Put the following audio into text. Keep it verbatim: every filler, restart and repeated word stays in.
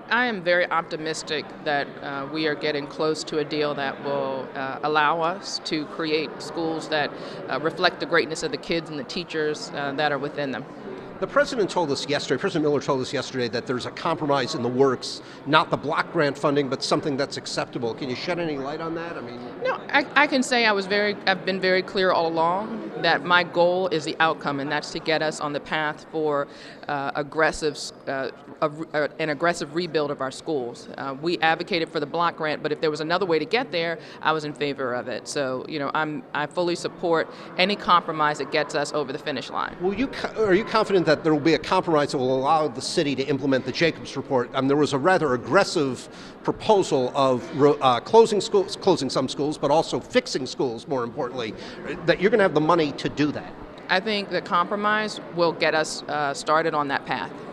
I am very optimistic that uh, we are getting close to a deal that will uh, allow us to create schools that uh, reflect the greatness of the kids and the teachers uh, that are within them. The president told us yesterday, President Miller told us yesterday that there's a compromise in the works, not the block grant funding, but something that's acceptable. Can you shed any light on that? I mean, no, I, I can say I was very, I've been very clear all along that my goal is the outcome, and that's to get us on the path for uh, aggressive, uh, a, a, an aggressive rebuild of our schools. Uh, we advocated for the block grant, but if there was another way to get there, I was in favor of it. So, you know, I'm, I fully support any compromise that gets us over the finish line. Will you, are you confident that there will be a compromise that will allow the city to implement the Jacobs report? Um, there was a rather aggressive proposal of uh, closing schools, closing some schools, but also fixing schools, more importantly, that you're going to have the money to do that. I think the compromise will get us uh, started on that path.